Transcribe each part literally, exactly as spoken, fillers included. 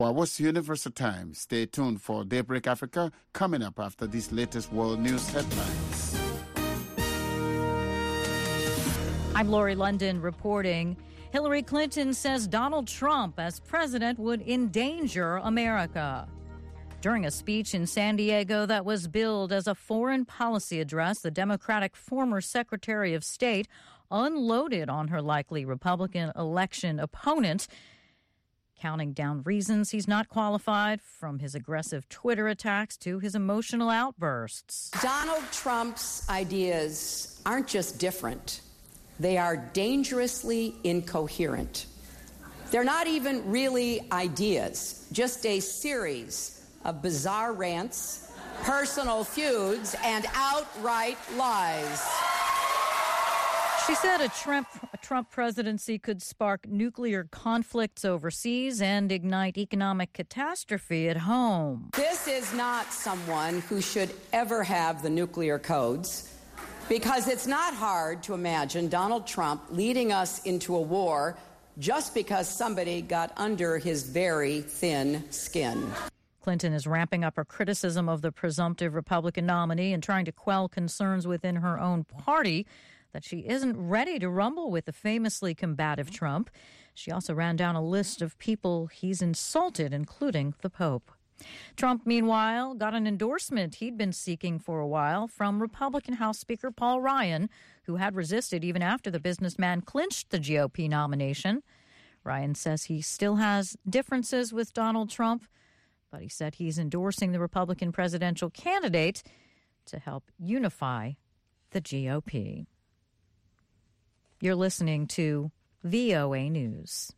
Well, what's Universal Time? Stay tuned for Daybreak Africa coming up after these latest world news headlines. I'm Lori London reporting. Hillary Clinton says Donald Trump as president would endanger America. During a speech in San Diego that was billed as a foreign policy address, the Democratic former Secretary of State unloaded on her likely Republican election opponent, counting down reasons he's not qualified, from his aggressive Twitter attacks to his emotional outbursts. Donald Trump's ideas aren't just different. They are dangerously incoherent. They're not even really ideas, just a series of bizarre rants, personal feuds, and outright lies. She said a Trump, a Trump presidency could spark nuclear conflicts overseas and ignite economic catastrophe at home. This is not someone who should ever have the nuclear codes, because it's not hard to imagine Donald Trump leading us into a war just because somebody got under his very thin skin. Clinton is ramping up her criticism of the presumptive Republican nominee and trying to quell concerns within her own party that she isn't ready to rumble with the famously combative Trump. She also ran down a list of people he's insulted, including the Pope. Trump, meanwhile, got an endorsement he'd been seeking for a while from Republican House Speaker Paul Ryan, who had resisted even after the businessman clinched the G O P nomination. Ryan says he still has differences with Donald Trump, but he said he's endorsing the Republican presidential candidate to help unify the G O P. You're listening to V O A News.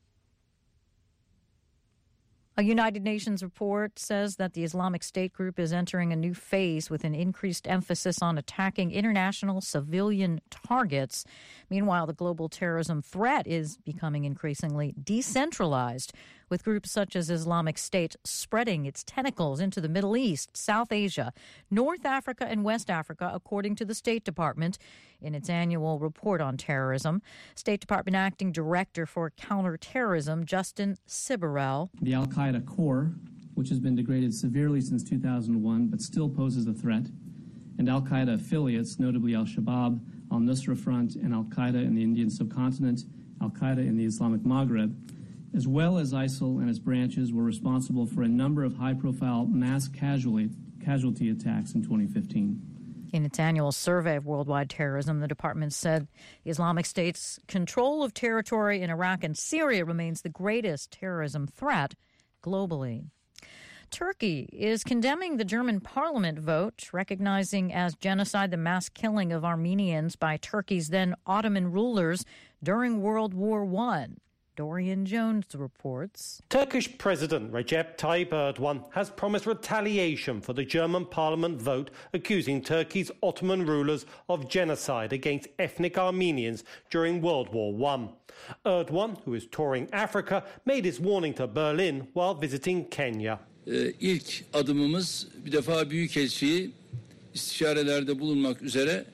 A United Nations report says that the Islamic State group is entering a new phase with an increased emphasis on attacking international civilian targets. Meanwhile, the global terrorism threat is becoming increasingly decentralized, with groups such as Islamic State spreading its tentacles into the Middle East, South Asia, North Africa, and West Africa, according to the State Department in its annual report on terrorism. State Department Acting Director for Counterterrorism, Justin Siberel. The Al-Qaeda core, which has been degraded severely since two thousand one but still poses a threat, and Al-Qaeda affiliates, notably Al-Shabaab, Al-Nusra Front, and Al-Qaeda in the Indian subcontinent, Al-Qaeda in the Islamic Maghreb, as well as ISIL and its branches, were responsible for a number of high-profile mass casualty, casualty attacks in twenty fifteen. In its annual survey of worldwide terrorism, the department said Islamic State's control of territory in Iraq and Syria remains the greatest terrorism threat globally. Turkey is condemning the German parliament vote recognizing as genocide the mass killing of Armenians by Turkey's then Ottoman rulers during World War One. Dorian Jones reports. Turkish President Recep Tayyip Erdogan has promised retaliation for the German parliament vote accusing Turkey's Ottoman rulers of genocide against ethnic Armenians during World War One. Erdogan, who is touring Africa, made his warning to Berlin while visiting Kenya. İlk adımımız bir defa Büyükelçiyi istişarelerde bulunmak üzere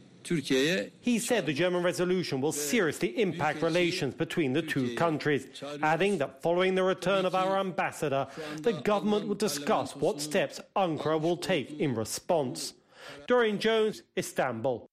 He said the German resolution will seriously impact relations between the two countries, adding that following the return of our ambassador, the government will discuss what steps Ankara will take in response. Dorian Jones, Istanbul.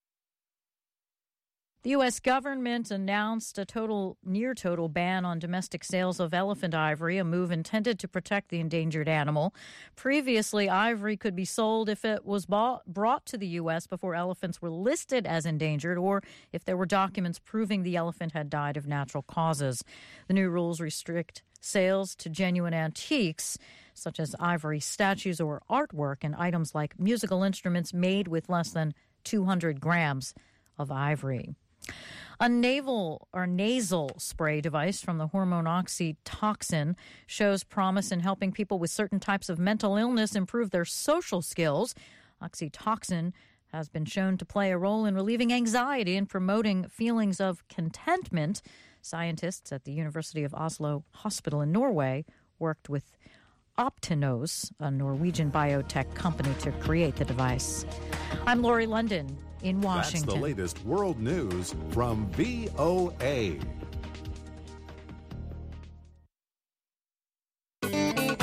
The U S government announced a total, near-total ban on domestic sales of elephant ivory, a move intended to protect the endangered animal. Previously, ivory could be sold if it was bought, brought to the U S before elephants were listed as endangered or if there were documents proving the elephant had died of natural causes. The new rules restrict sales to genuine antiques, such as ivory statues or artwork, and items like musical instruments made with less than two hundred grams of ivory. A naval or nasal spray device from the hormone oxytocin shows promise in helping people with certain types of mental illness improve their social skills. Oxytocin has been shown to play a role in relieving anxiety and promoting feelings of contentment. Scientists at the University of Oslo Hospital in Norway worked with Optinos, a Norwegian biotech company, to create the device. I'm Lori London in Washington. That's the latest world news from V O A.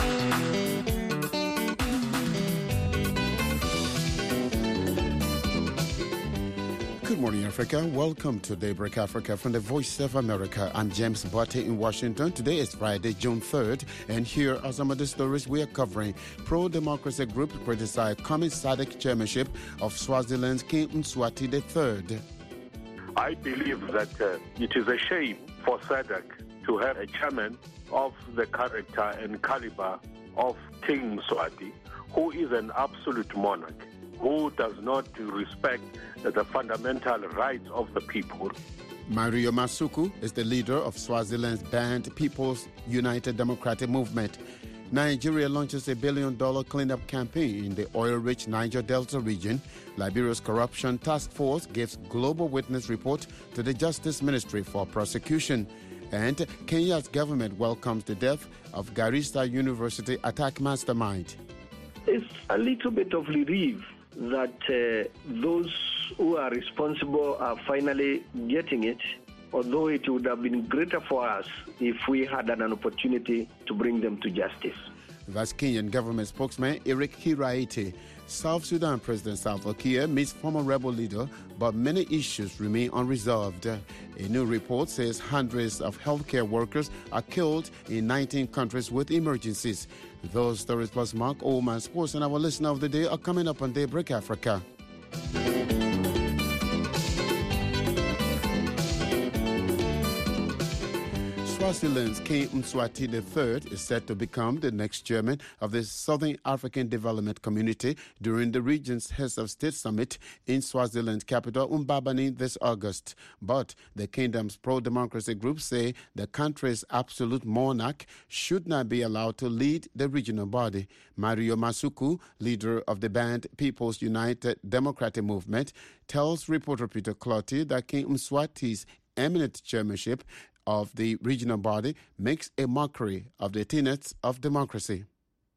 Africa. Welcome to Daybreak Africa from the Voice of America. I'm James Botte in Washington. Today is Friday, June third, and here are some of the stories we are covering. Pro-democracy group criticize coming S A D C chairmanship of Swaziland's King Mswati the third. I believe that uh, it is a shame for S A D C to have a chairman of the character and caliber of King Mswati, who is an absolute monarch, who does not respect the fundamental rights of the people. Mario Masuku is the leader of Swaziland's banned People's United Democratic Movement. Nigeria launches a billion-dollar cleanup campaign in the oil-rich Niger Delta region. Liberia's corruption task force gives global witness report to the Justice Ministry for prosecution. And Kenya's government welcomes the death of Garissa University attack mastermind. It's a little bit of relief that uh, those who are responsible are finally getting it, although it would have been greater for us if we had an opportunity to bring them to justice. That's Kenyan government spokesman Eric Hiraite. South Sudan President Salva Kiir meets former rebel leader, but many issues remain unresolved. A new report says hundreds of healthcare workers are killed in nineteen countries with emergencies. Those stories plus Mark Oman Sports and our listener of the day are coming up on Daybreak Africa. Swaziland's King Mswati the third is set to become the next chairman of the Southern African Development Community during the region's Heads of State Summit in Swaziland's capital, Mbabane, this August. But the kingdom's pro-democracy groups say the country's absolute monarch should not be allowed to lead the regional body. Mario Masuku, leader of the banned People's United Democratic Movement, tells reporter Peter Clotty that King Mswati's eminent chairmanship of the regional body makes a mockery of the tenets of democracy.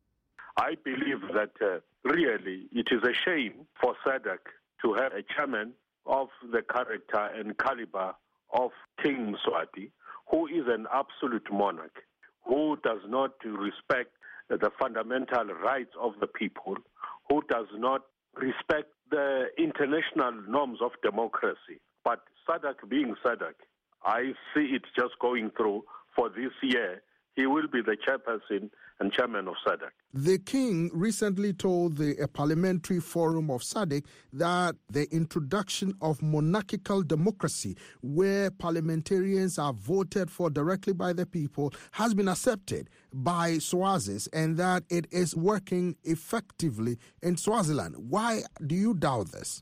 I believe that uh, really it is a shame for S A D C to have a chairman of the character and caliber of King Mswati, who is an absolute monarch, who does not respect the fundamental rights of the people, who does not respect the international norms of democracy. But S A D C being S A D C, I see it just going through for this year. He will be the chairperson and chairman of S A D C. The king recently told the uh, Parliamentary Forum of S A D C that the introduction of monarchical democracy, where parliamentarians are voted for directly by the people, has been accepted by Swazis and that it is working effectively in Swaziland. Why do you doubt this?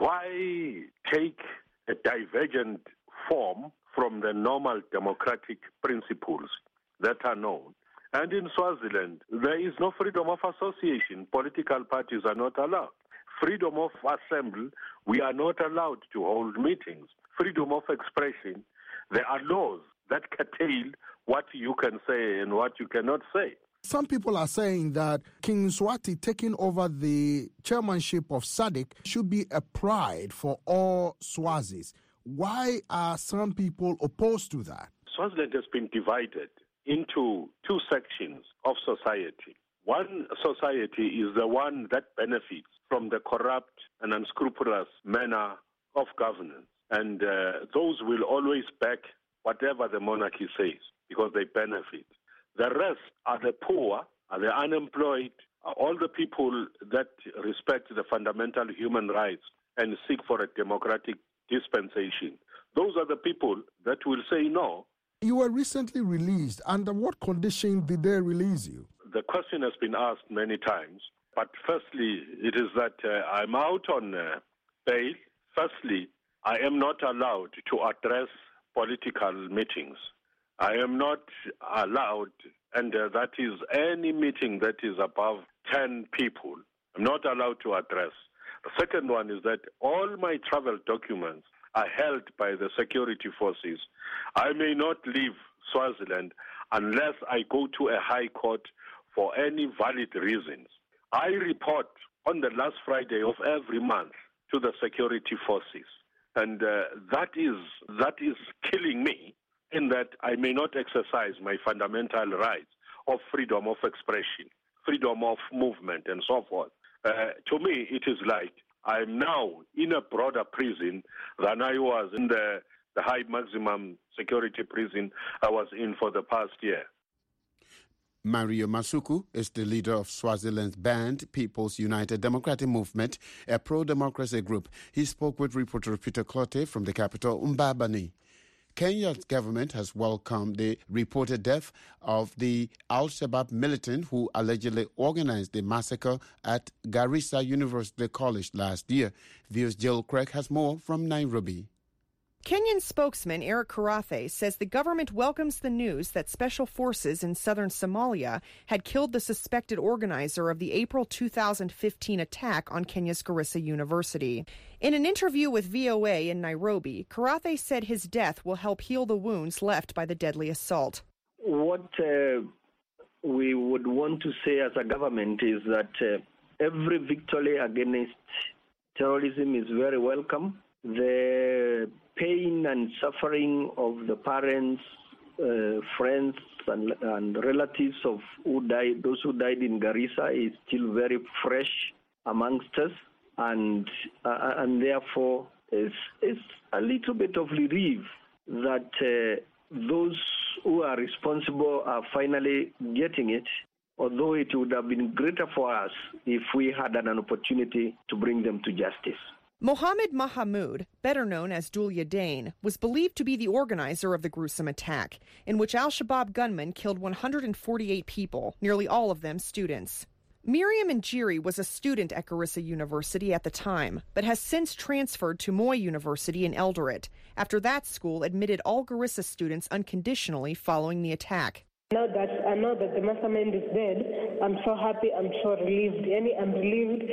Why take a divergent form from the normal democratic principles that are known? And in Swaziland, there is no freedom of association. Political parties are not allowed. Freedom of assembly, we are not allowed to hold meetings. Freedom of expression, there are laws that curtail what you can say and what you cannot say. Some people are saying that King Mswati taking over the chairmanship of S A D C should be a pride for all Swazis. Why are some people opposed to that? Swaziland has been divided into two sections of society. One society is the one that benefits from the corrupt and unscrupulous manner of governance. And uh, those will always back whatever the monarchy says because they benefit. The rest are the poor, are the unemployed, are all the people that respect the fundamental human rights and seek for a democratic dispensation. Those are the people that will say no. You were recently released. Under what condition did they release you? The question has been asked many times. But firstly, it is that uh, I'm out on uh, bail. Firstly, I am not allowed to address political meetings. I am not allowed, and uh, that is any meeting that is above ten people. I'm not allowed to address. The second one is that all my travel documents are held by the security forces. I may not leave Swaziland unless I go to a high court for any valid reasons. I report on the last Friday of every month to the security forces. And uh, that is that is killing me in that I may not exercise my fundamental rights of freedom of expression, freedom of movement, and so forth. Uh, to me, it is like I'm now in a broader prison than I was in the, the high maximum security prison I was in for the past year. Mario Masuku is the leader of Swaziland's banned People's United Democratic Movement, a pro-democracy group. He spoke with reporter Peter Clotte from the capital, Mbabane. Kenya's government has welcomed the reported death of the Al-Shabaab militant who allegedly organized the massacre at Garissa University College last year. V O's Jill Craig has more from Nairobi. Kenyan spokesman Eric Karathe says the government welcomes the news that special forces in southern Somalia had killed the suspected organizer of the April two thousand fifteen attack on Kenya's Garissa University. In an interview with V O A in Nairobi, Karathe said his death will help heal the wounds left by the deadly assault. What uh, we would want to say as a government is that uh, every victory against terrorism is very welcome. The pain and suffering of the parents, uh, friends, and, and relatives of who died, those who died in Garissa, is still very fresh amongst us, and uh, and therefore it's, it's a little bit of relief that uh, those who are responsible are finally getting it. Although it would have been greater for us if we had an opportunity to bring them to justice. Mohammed Mahamoud, better known as Dulia Dane, was believed to be the organizer of the gruesome attack, in which al-Shabaab gunmen killed one hundred forty-eight people, nearly all of them students. Miriam Njiri was a student at Garissa University at the time, but has since transferred to Moi University in Eldoret, after that school admitted all Garissa students unconditionally following the attack. Now that I know that the mastermind is dead, I'm so happy, I'm so relieved. Any, I'm relieved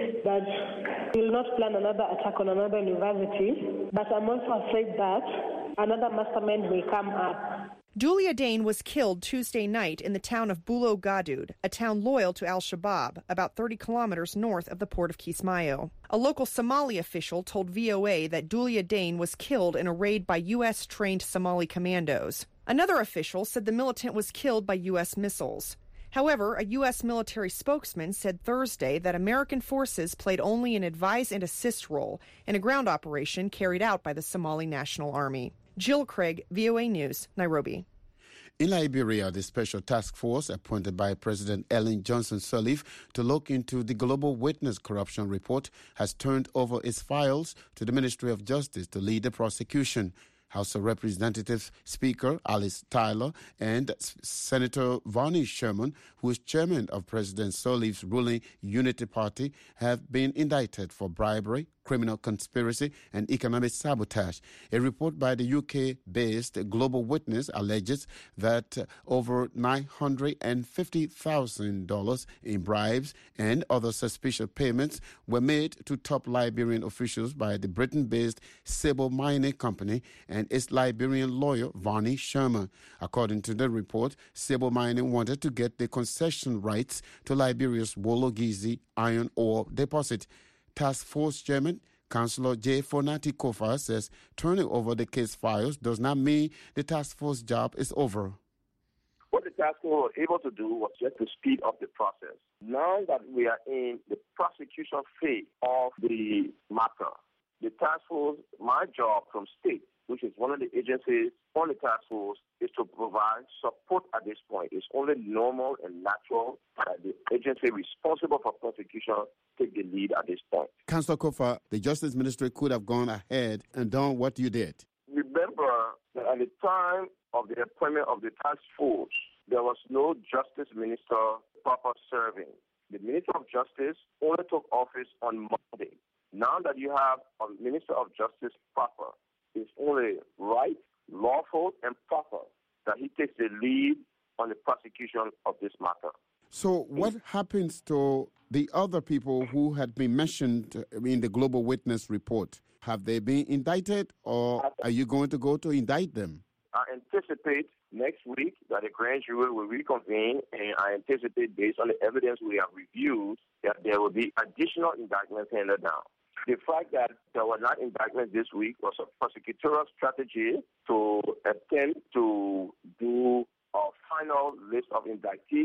that we will not plan another attack on another university, but I'm also afraid that another mastermind will come up. Dulia Dane was killed Tuesday night in the town of Bulo Gadud, a town loyal to al-Shabaab, about thirty kilometers north of the port of Kismayo. A local Somali official told V O A that Dulia Dane was killed in a raid by U S-trained Somali commandos. Another official said the militant was killed by U S missiles. However, a U S military spokesman said Thursday that American forces played only an advise and assist role in a ground operation carried out by the Somali National Army. Jill Craig, V O A News, Nairobi. In Liberia, the special task force appointed by President Ellen Johnson Sirleaf to look into the Global Witness corruption report has turned over its files to the Ministry of Justice to lead the prosecution. House of Representatives Speaker Alice Tyler and Senator Vonnie Sherman, who is chairman of President Sirleaf's ruling Unity Party, have been indicted for bribery, criminal conspiracy, and economic sabotage. A report by the U K-based Global Witness alleges that over nine hundred fifty thousand dollars in bribes and other suspicious payments were made to top Liberian officials by the Britain-based Sable Mining Company and its Liberian lawyer, Vonnie Sherman. According to the report, Sable Mining wanted to get the concession rights to Liberia's Wologizi iron ore deposit. Task Force Chairman, Councillor J. Fonati Kofa, says turning over the case files does not mean the task force job is over. What the task force was able to do was just to speed up the process. Now that we are in the prosecution phase of the matter, the task force, my job from state, which is one of the agencies on the task force, is to provide support at this point. It's only normal and natural that the agency responsible for prosecution take the lead at this point. Councillor Kofa, the Justice Ministry could have gone ahead and done what you did. Remember that at the time of the appointment of the task force, there was no Justice Minister proper serving. The Minister of Justice only took office on Monday. Now that you have a Minister of Justice proper, it's only right, lawful, and proper that he takes the lead on the prosecution of this matter. So what happens to the other people who had been mentioned in the Global Witness report? Have they been indicted, or are you going to go to indict them? I anticipate next week that the grand jury will reconvene, and I anticipate, based on the evidence we have reviewed, that there will be additional indictments handed down. The fact that there were not indictments this week was a prosecutorial strategy to attempt to do a final list of indictees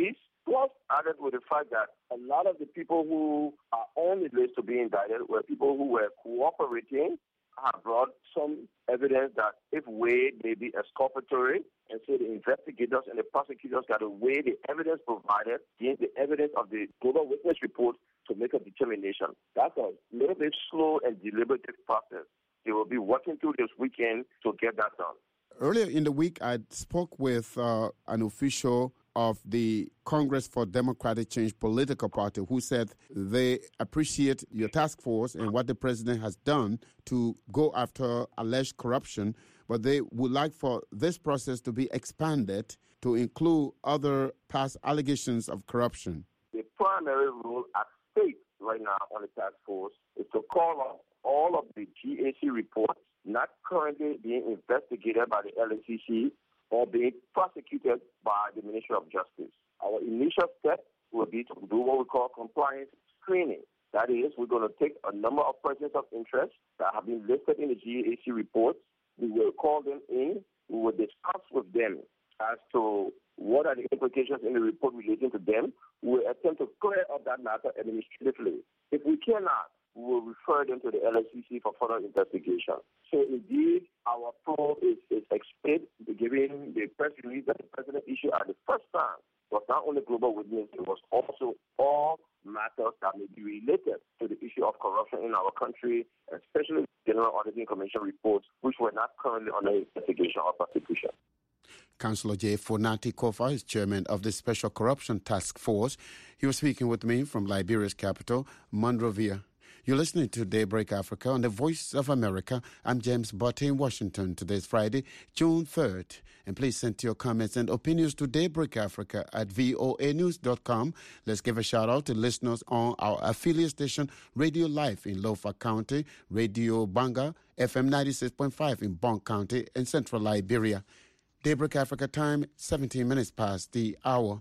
Plus, added with the fact that a lot of the people who are on the list to be indicted were people who were cooperating, have brought some evidence that if weighed, may be exculpatory, and so the investigators and the prosecutors got to weigh the evidence provided against the evidence of the global witness report to make a determination. That's a little bit slow and deliberative process. They will be working through this weekend to get that done. Earlier in the week, I spoke with uh, an official of the Congress for Democratic Change political party who said they appreciate your task force and what the president has done to go after alleged corruption, but they would like for this process to be expanded to include other past allegations of corruption. The primary role at stake right now on the task force is to call up all of the G A C reports not currently being investigated by the L A C C or being prosecuted by the Ministry of Justice. Our initial step will be to do what we call compliance screening. That is, we're going to take a number of persons of interest that have been listed in the G A C reports. We will call them in. We will discuss with them as to what are the implications in the report relating to them. We will attempt to clear up that matter administratively. If we cannot, we will refer them to the L A C C for further investigation. So indeed, our probe is, is expected, given the press release that the president issued at the first time was not only global witness, it was also all matters that may be related to the issue of corruption in our country, especially the General Auditing Commission reports, which were not currently under investigation or prosecution. Councillor J. Fonati Kofa is chairman of the Special Corruption Task Force. He was speaking with me from Liberia's capital, Monrovia. You're listening to Daybreak Africa on the Voice of America. I'm James Botte in Washington. Today's Friday, June third. And please send your comments and opinions to Daybreak Africa at voa news dot com. Let's give a shout out to listeners on our affiliate station, Radio Life in Lofa County, Radio Banga, F M ninety-six point five in Bonk County and Central Liberia. Daybreak Africa time, seventeen minutes past the hour.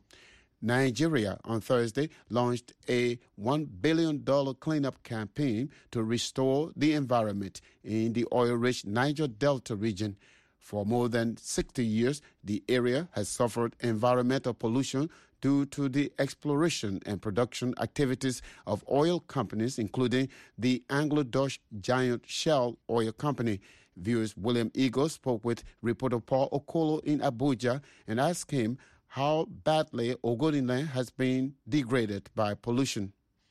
Nigeria on Thursday launched a one billion dollars cleanup campaign to restore the environment in the oil-rich Niger Delta region. For more than sixty years, the area has suffered environmental pollution due to the exploration and production activities of oil companies, including the Anglo-Dutch giant Shell Oil Company. Viewers William Eagle spoke with reporter Paul Okolo in Abuja and asked him how badly Ogoniland has been degraded by pollution.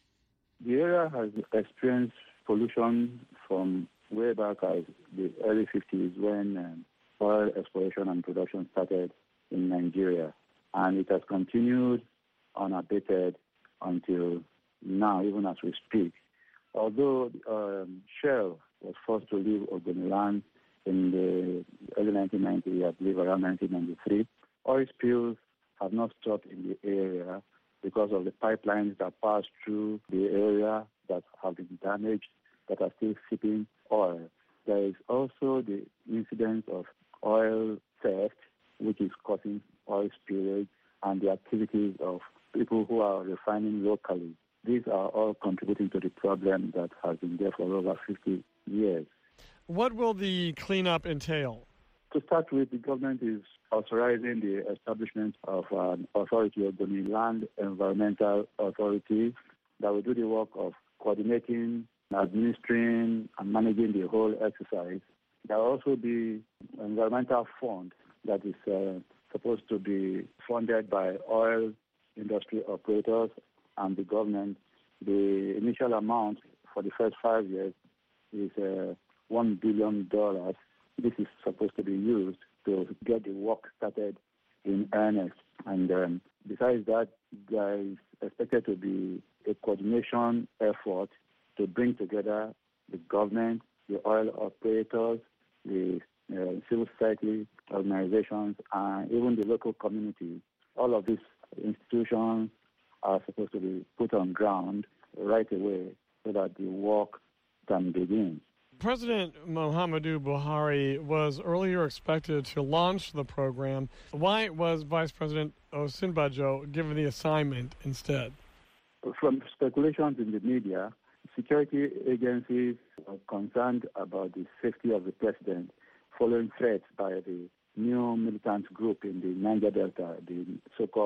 The area has experienced pollution from way back as the early fifties when um, oil exploration and production started in Nigeria. And it has continued unabated until now, even as we speak. Although um, Shell was forced to leave Ogoniland in the early nineteen nineties, I believe around nineteen ninety-three, oil spills have not stopped in the area because of the pipelines that pass through the area that have been damaged, that are still seeping oil. There is also the incidence of oil theft, which is causing oil spillage, and the activities of people who are refining locally. These are all contributing to the problem that has been there for over fifty years. What will the cleanup entail? To start with, the government is authorizing the establishment of an authority, Ogoni Land Environmental Authority, that will do the work of coordinating, administering, and managing the whole exercise. There will also be an environmental fund that is uh, supposed to be funded by oil industry operators and the government. The initial amount for the first five years is uh, one billion dollars. This is supposed to be used to get the work started in earnest. And um, besides that, there is expected to be a coordination effort to bring together the government, the oil operators, the uh, civil society organizations, and even the local community. All of these institutions are supposed to be put on ground right away so that the work can begin. President Muhammadu Buhari was earlier expected to launch the program. Why was Vice President Osinbajo given the assignment instead? From speculations in the media, security agencies are concerned about the safety of the president following threats by the new militant group in the Niger Delta, the so-called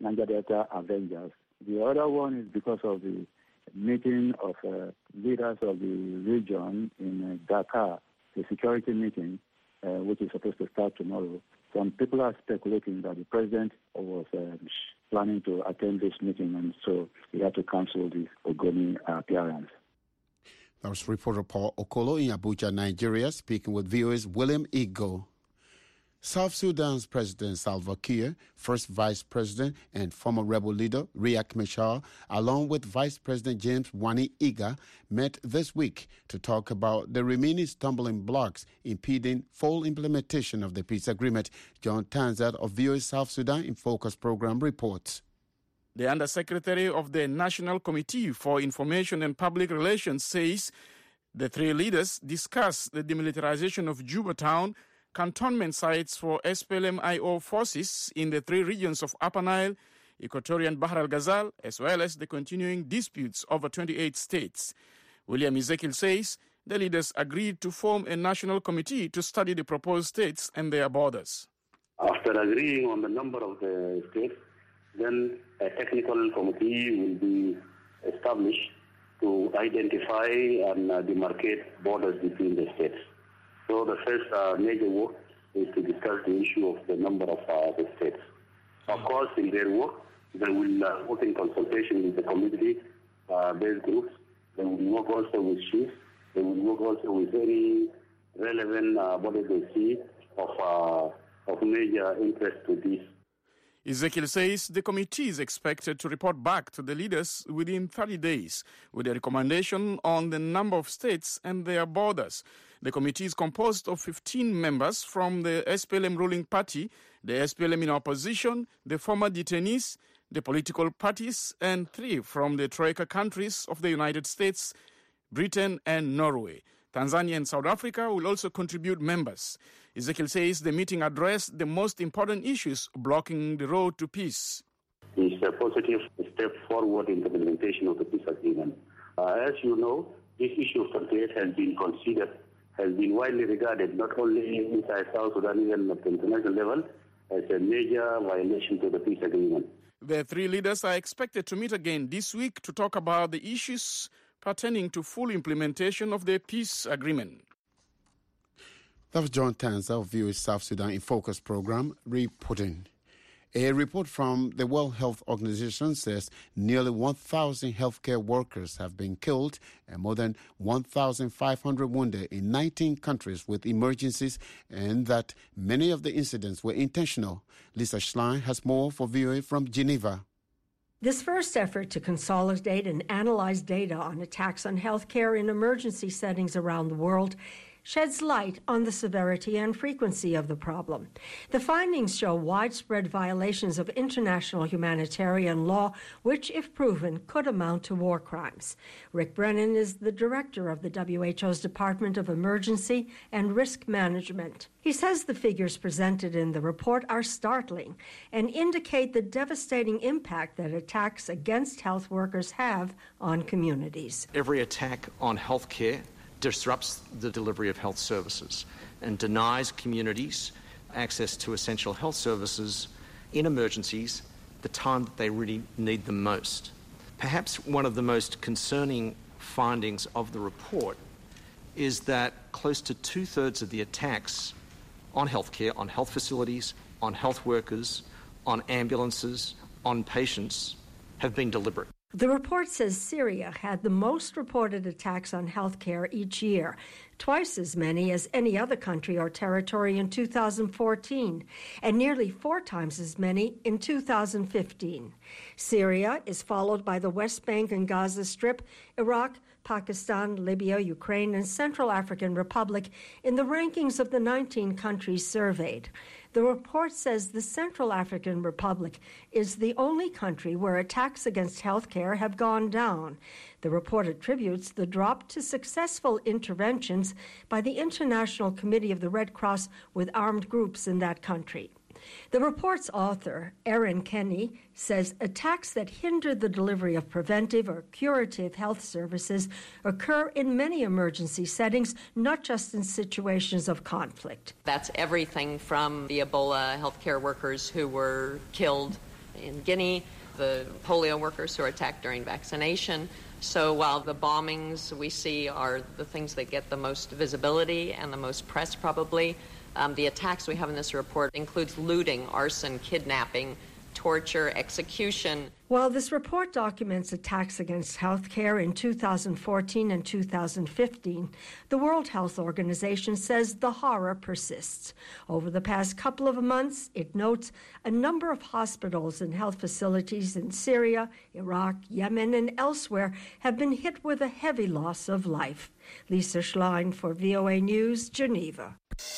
Niger Delta Avengers. The other one is because of the meeting of uh, leaders of the region in uh, Dakar, the security meeting, uh, which is supposed to start tomorrow. Some people are speculating that the president was uh, planning to attend this meeting, and so he had to cancel this Ogoni appearance. That was reporter Paul Okolo in Abuja, Nigeria, speaking with V O A's William Igo. South Sudan's President Salva Kiir, first Vice President and former rebel leader Riek Machar, along with Vice President James Wani Iga, met this week to talk about the remaining stumbling blocks impeding full implementation of the peace agreement. John Tanzat of V O A South Sudan in Focus program reports. The Undersecretary of the National Committee for Information and Public Relations says the three leaders discussed the demilitarization of Juba town, cantonment sites for S P L M I O forces in the three regions of Upper Nile, Equatorian Bahr al-Ghazal, as well as the continuing disputes over twenty-eight states. William Ezekiel says the leaders agreed to form a national committee to study the proposed states and their borders. After agreeing on the number of the states, then a technical committee will be established to identify and uh, demarcate borders between the states. So the first uh, major work is to discuss the issue of the number of uh, the states. Of course, in their work, they will uh, work in consultation with the community-based uh, groups. They will work also with chiefs. They will work also with any relevant uh, bodies they see of, uh, of major interest to this. Ezekiel says the committee is expected to report back to the leaders within thirty days with a recommendation on the number of states and their borders. The committee is composed of fifteen members from the S P L M ruling party, the S P L M in opposition, the former detainees, the political parties, and three from the Troika countries of the United States, Britain, and Norway. Tanzania and South Africa will also contribute members. Ezekiel says the meeting addressed the most important issues blocking the road to peace. It's a positive step forward in the implementation of the peace agreement. Uh, as you know, this issue of twenty-eight has been considered, has been widely regarded not only inside South Sudan, even at the international level, as a major violation to the peace agreement. The three leaders are expected to meet again this week to talk about the issues pertaining to full implementation of the peace agreement. That was John Tanza of V O A South Sudan in Focus program reporting. A report from the World Health Organization says nearly one thousand healthcare workers have been killed and more than one thousand five hundred wounded in nineteen countries with emergencies, and that many of the incidents were intentional. Lisa Schlein has more for V O A from Geneva. This first effort to consolidate and analyze data on attacks on healthcare in emergency settings around the world sheds light on the severity and frequency of the problem. The findings show widespread violations of international humanitarian law, which, if proven, could amount to war crimes. Rick Brennan is the director of the W H O's Department of Emergency and Risk Management. He says the figures presented in the report are startling and indicate the devastating impact that attacks against health workers have on communities. Every attack on healthcare disrupts the delivery of health services and denies communities access to essential health services in emergencies the time that they really need them most. Perhaps one of the most concerning findings of the report is that close to two-thirds of the attacks on healthcare, on health facilities, on health workers, on ambulances, on patients have been deliberate. The report says Syria had the most reported attacks on healthcare each year, twice as many as any other country or territory in two thousand fourteen, and nearly four times as many in two thousand fifteen. Syria is followed by the West Bank and Gaza Strip, Iraq, Pakistan, Libya, Ukraine, and Central African Republic in the rankings of the nineteen countries surveyed. The report says the Central African Republic is the only country where attacks against health care have gone down. The report attributes the drop to successful interventions by the International Committee of the Red Cross with armed groups in that country. The report's author, Erin Kenny, says attacks that hinder the delivery of preventive or curative health services occur in many emergency settings, not just in situations of conflict. That's everything from the Ebola healthcare workers who were killed in Guinea, the polio workers who are attacked during vaccination. So while the bombings we see are the things that get the most visibility and the most press probably, um, the attacks we have in this report includes looting, arson, kidnapping, torture, execution. While this report documents attacks against healthcare in two thousand fourteen and two thousand fifteen, the World Health Organization says the horror persists. Over the past couple of months, it notes a number of hospitals and health facilities in Syria, Iraq, Yemen, and elsewhere have been hit with a heavy loss of life. Lisa Schlein for V O A News, Geneva.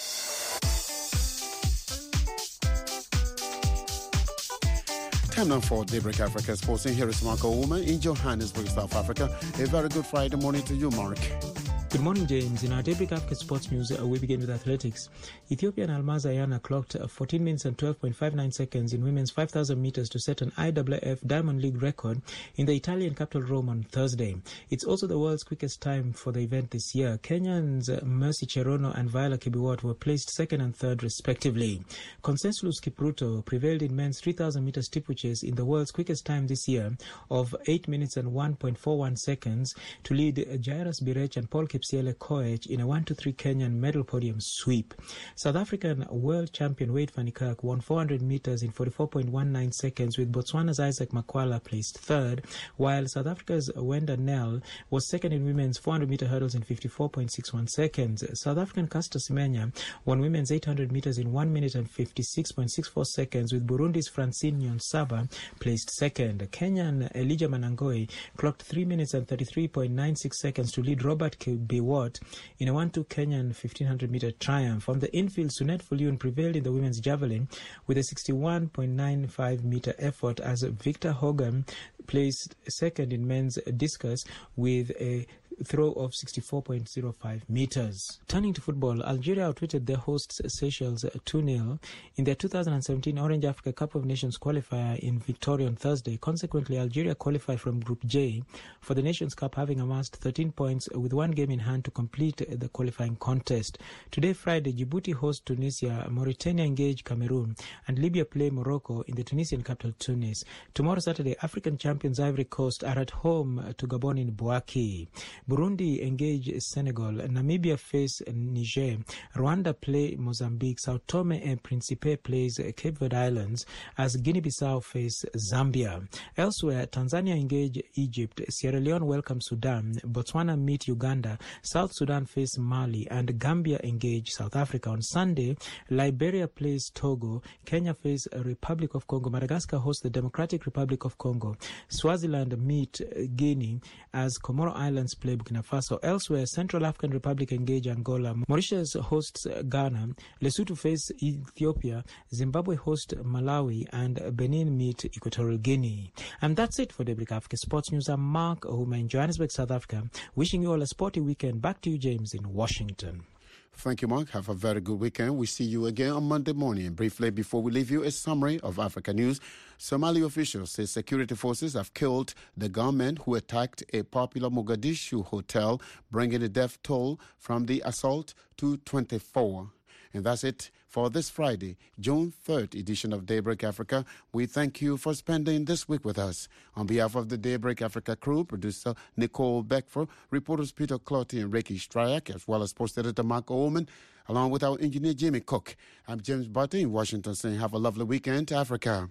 Time now for Daybreak Africa Sports. Here is Marco Woman in Johannesburg, South Africa. A very good Friday morning to you, Mark. Good morning, James. In our Daybreak Africa Sports News, uh, we begin with athletics. Ethiopian Almaz Ayana clocked uh, fourteen minutes and twelve point five nine seconds in women's five thousand meters to set an I W F Diamond League record in the Italian capital Rome on Thursday. It's also the world's quickest time for the event this year. Kenyans uh, Mercy Cherono and Viola Kibiwot were placed second and third respectively. Conseslus Kipruto prevailed in men's three thousand meter steeplechase in the world's quickest time this year of eight minutes and one point four one seconds to lead uh, Jairus Birech and Paul Kipsiele Koech in a one two three Kenyan medal podium sweep. South African world champion Wade van Niekerk won four hundred meters in forty-four point one nine seconds, with Botswana's Isaac Makwala placed third, while South Africa's Wenda Nel was second in women's four hundred meter hurdles in fifty-four point six one seconds. South African Caster Semenya won women's eight hundred meters in one minute and fifty-six point six four seconds, with Burundi's Francine Nyonsaba placed second. Kenyan Elijah Manangoi clocked three minutes and thirty-three point nine six seconds to lead Robert Kibiwot in a one two Kenyan fifteen hundred meter triumph. On the infield, Sunet Fulun prevailed in the women's javelin with a sixty-one point nine five meter effort, as Victor Hogan placed second in men's discus with a throw of sixty-four point zero five meters. Turning to football, Algeria outwitted their hosts Seychelles two nil in their two thousand seventeen Orange Africa Cup of Nations qualifier in Victoria on Thursday. Consequently, Algeria qualified from Group J for the Nations Cup, having amassed thirteen points with one game in hand to complete the qualifying contest. Today, Friday, Djibouti host Tunisia, Mauritania engage Cameroon, and Libya play Morocco in the Tunisian capital Tunis. Tomorrow, Saturday, African champions Ivory Coast are at home to Gabon in Bouaki. Burundi engage Senegal, Namibia face Niger, Rwanda play Mozambique, Sao Tome and Principe plays Cape Verde Islands, as Guinea-Bissau face Zambia. Elsewhere, Tanzania engage Egypt, Sierra Leone welcome Sudan, Botswana meet Uganda, South Sudan face Mali, and Gambia engage South Africa. On Sunday, Liberia plays Togo, Kenya face Republic of Congo, Madagascar hosts the Democratic Republic of Congo, Swaziland meet Guinea, as Comoro Islands play Burkina Faso. Elsewhere, Central African Republic engage Angola, Mauritius hosts Ghana, Lesotho face Ethiopia, Zimbabwe host Malawi, and Benin meet Equatorial Guinea. And that's it for Daybreak Africa Sports News. I'm Mark Ohuma in Johannesburg, South Africa, wishing you all a sporty weekend. Back to you, James, in Washington. Thank you, Mark. Have a very good weekend. We see you again on Monday morning. Briefly, before we leave you, a summary of Africa news. Somali officials say security forces have killed the gunmen who attacked a popular Mogadishu hotel, bringing the death toll from the assault to twenty-four. And that's it for this Friday, June third edition of Daybreak Africa. We thank you for spending this week with us. On behalf of the Daybreak Africa crew, producer Nicole Beckford, reporters Peter Clotty and Ricky Stryak, as well as post editor Mark Oman, along with our engineer Jimmy Cook. I'm James Barton in Washington saying have a lovely weekend to Africa.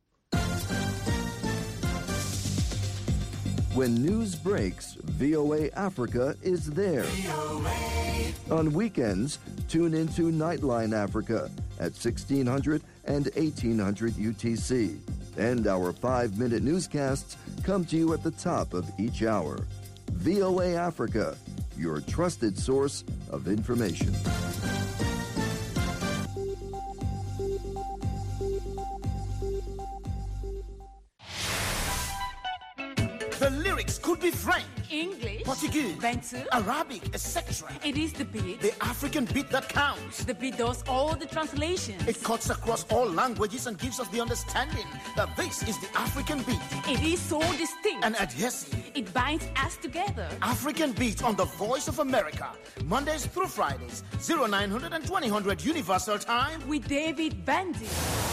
When news breaks, V O A Africa is there. On weekends, tune into Nightline Africa at sixteen hundred and eighteen hundred U T C. And our five-minute newscasts come to you at the top of each hour. V O A Africa, your trusted source of information. The lyrics could be French, English, Portuguese, Bantu, Arabic, et cetera. It is the beat. The African beat that counts. The beat does all the translations. It cuts across all languages and gives us the understanding that this is the African beat. It is so distinct and adhesive. It binds us together. African beat on the Voice of America. Mondays through Fridays, oh nine hundred and twenty hundred Universal Time. With David Bandy.